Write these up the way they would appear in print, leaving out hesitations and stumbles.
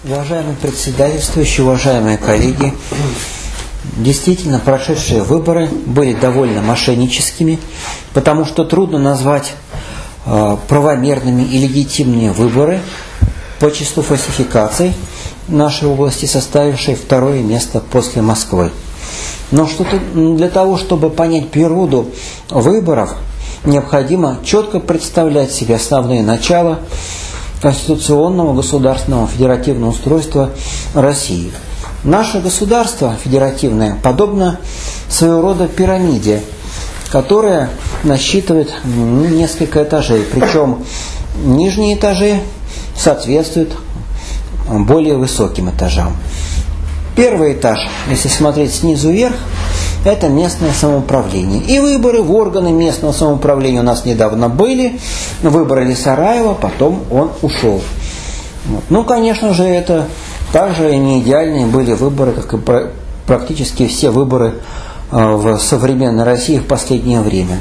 Уважаемый председательствующий, уважаемые коллеги, действительно, прошедшие выборы были довольно мошенническими, потому что трудно назвать правомерными и легитимными выборы по числу фальсификаций нашей области, составившей второе место после Москвы. Но для того, чтобы понять природу выборов, необходимо четко представлять себе основные начала конституционного государственного федеративного устройства России. Наше государство федеративное подобно своего рода пирамиде, которая насчитывает несколько этажей, причем нижние этажи соответствуют более высоким этажам. Первый этаж, если смотреть снизу вверх, это местное самоуправление. И выборы в органы местного самоуправления у нас недавно были. Выбрали Сараева, потом он ушел. Ну, конечно же, это также не идеальные были выборы, как и практически все выборы в современной России в последнее время.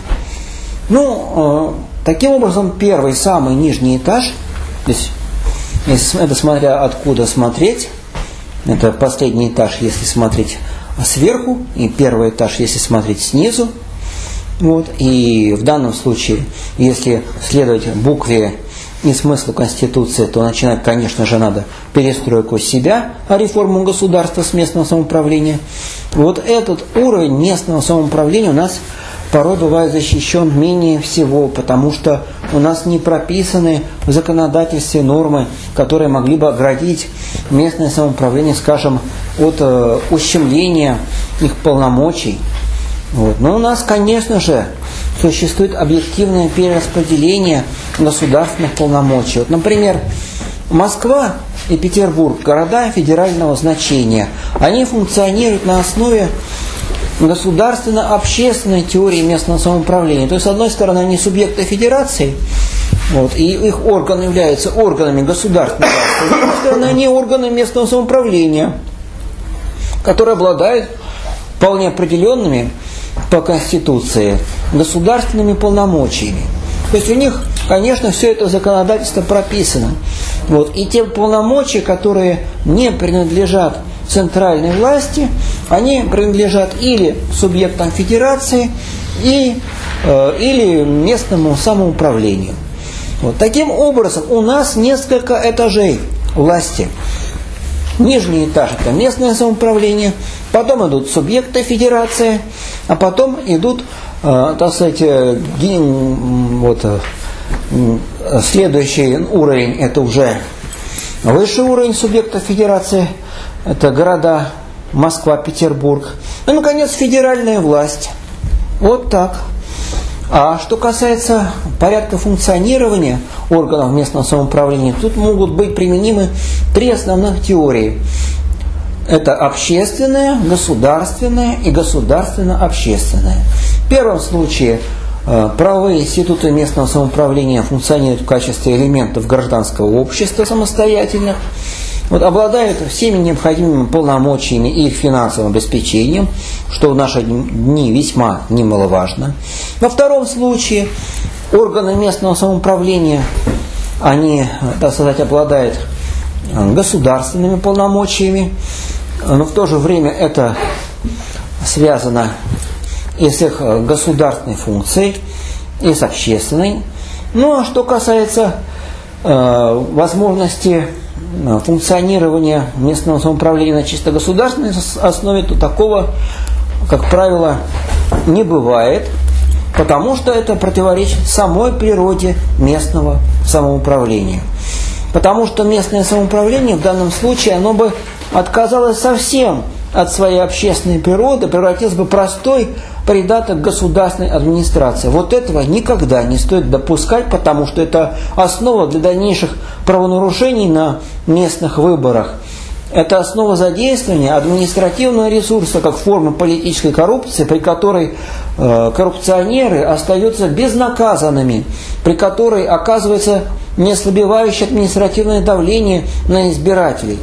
Таким образом, первый, самый нижний этаж, здесь, это смотря откуда смотреть, это последний этаж, если смотреть сверху, и первый этаж, если смотреть снизу. И в данном случае, если следовать букве и смыслу Конституции, то начинать, конечно же, надо перестройку себя, а реформу государства с местного самоуправления. Этот уровень местного самоуправления у нас порой бывает защищен менее всего, потому что у нас не прописаны в законодательстве нормы, которые могли бы оградить местное самоуправление, скажем, от ущемления их полномочий. Но у нас, конечно же, существует объективное перераспределение государственных полномочий. Например, Москва и Петербург, города федерального значения, они функционируют на основе государственно-общественной теории местного самоуправления. То есть, с одной стороны, они субъекты федерации, и их органы являются органами государственной власти, с другой стороны, они органы местного самоуправления, которые обладают вполне определенными по Конституции государственными полномочиями. То есть у них, конечно, все это законодательство прописано. И те полномочия, которые не принадлежат центральной власти, они принадлежат или субъектам федерации, или местному самоуправлению. Таким образом, у нас несколько этажей власти. Нижний этаж – это местное самоуправление, потом идут субъекты федерации, а потом идут, следующий уровень – это уже высший уровень субъектов федерации, это города Москва, Петербург. И, наконец, федеральная власть. Так. А что касается порядка функционирования органов местного самоуправления, тут могут быть применимы три основных теории. Это общественное, государственное и государственно-общественное. В первом случае правовые институты местного самоуправления функционируют в качестве элементов гражданского общества самостоятельных, обладают всеми необходимыми полномочиями и их финансовым обеспечением, что в наши дни весьма немаловажно. Во втором случае органы местного самоуправления, они, обладают государственными полномочиями, но в то же время это связано и с их государственной функцией, и с общественной. А что касается возможности функционирования местного самоуправления на чисто государственной основе, то такого, как правило, не бывает, потому что это противоречит самой природе местного самоуправления. Потому что местное самоуправление в данном случае, оно бы отказалось совсем от своей общественной природы, превратилось бы в простой придаток государственной администрации. Этого никогда не стоит допускать, потому что это основа для дальнейших правонарушений на местных выборах. Это основа задействования административного ресурса как формы политической коррупции, при которой коррупционеры остаются безнаказанными, при которой оказывается неослабевающее административное давление на избирателей.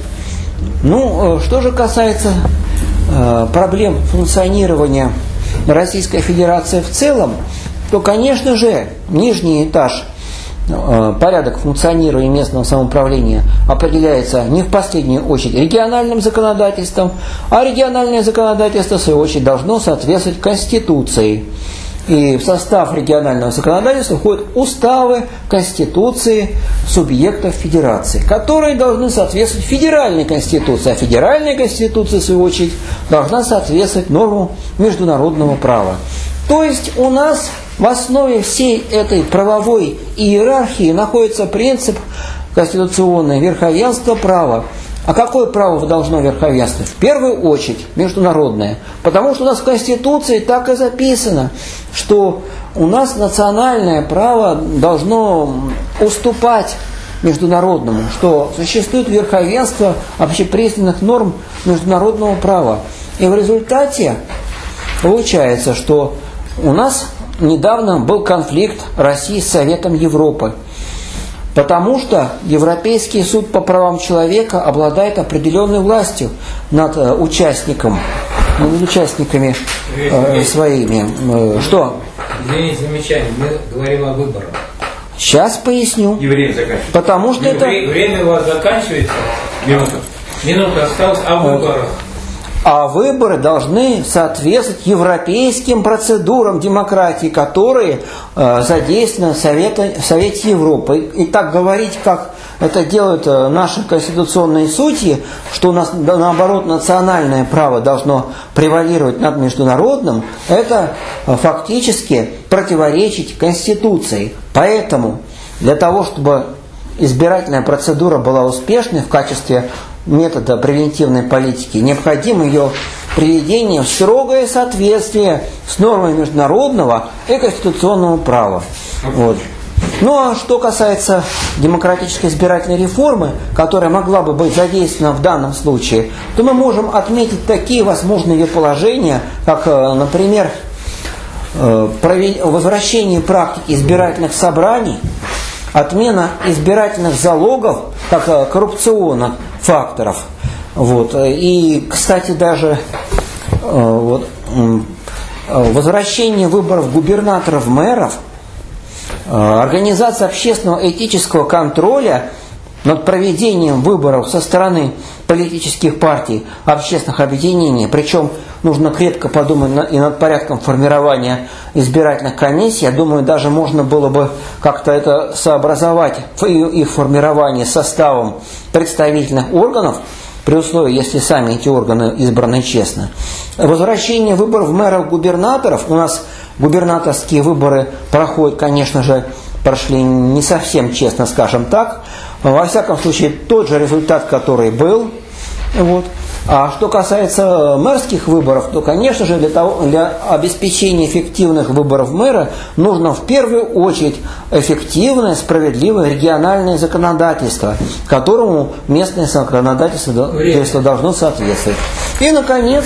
Что же касается проблем функционирования Российской Федерации в целом, то, конечно же, нижний этаж порядок функционирования местного самоуправления определяется не в последнюю очередь региональным законодательством, а региональное законодательство, в свою очередь, должно соответствовать Конституции. И в состав регионального законодательства входят уставы, конституции субъектов федерации, которые должны соответствовать федеральной конституции, а федеральная конституция, в свою очередь, должна соответствовать нормам международного права. То есть у нас в основе всей этой правовой иерархии находится принцип конституционное верховенства права. А какое право должно верховенствовать? В первую очередь международное. Потому что у нас в Конституции так и записано, что у нас национальное право должно уступать международному, что существует верховенство общепризнанных норм международного права. И в результате получается, что у нас недавно был конфликт России с Советом Европы. Потому что Европейский суд по правам человека обладает определенной властью над участниками своими. Что? Извините, замечание. Мы говорим о выборах. Сейчас поясню. И время заканчивается. Потому что это... Время у вас заканчивается. Минута осталась о выборах. А выборы должны соответствовать европейским процедурам демократии, которые задействованы в Совете Европы. И так говорить, как это делают наши конституционные судьи, что у нас, наоборот, национальное право должно превалировать над международным, это фактически противоречить Конституции. Поэтому для того, чтобы избирательная процедура была успешной в качестве метода превентивной политики, необходимо ее приведение в строгое соответствие с нормами международного и конституционного права. Вот. Ну а что касается демократической избирательной реформы, которая могла бы быть задействована в данном случае, то мы можем отметить такие возможные ее положения, как, например, возвращение практики избирательных собраний, отмена избирательных залогов как коррупционных факторов. Вот. И, кстати, даже возвращение выборов губернаторов, мэров, организация общественного этического контроля над проведением выборов со стороны политических партий, общественных объединений. Причем нужно крепко подумать и над порядком формирования избирательных комиссий. Я думаю, даже можно было бы как-то это сообразовать, их формирование составом представительных органов, при условии, если сами эти органы избраны честно. Возвращение выборов мэров, губернаторов. У нас губернаторские выборы проходят, конечно же, прошли не совсем честно, скажем так. Во всяком случае, тот же результат, который был. Вот. А что касается мэрских выборов, то, конечно же, для обеспечения эффективных выборов мэра нужно в первую очередь эффективное, справедливое региональное законодательство, которому местное законодательство должно соответствовать. И, наконец,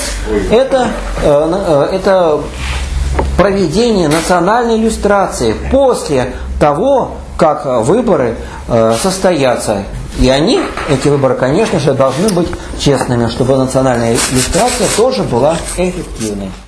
это проведение национальной иллюстрации после того, как выборы состоятся. И эти выборы, конечно же, должны быть честными, чтобы национальная иллюстрация тоже была эффективной.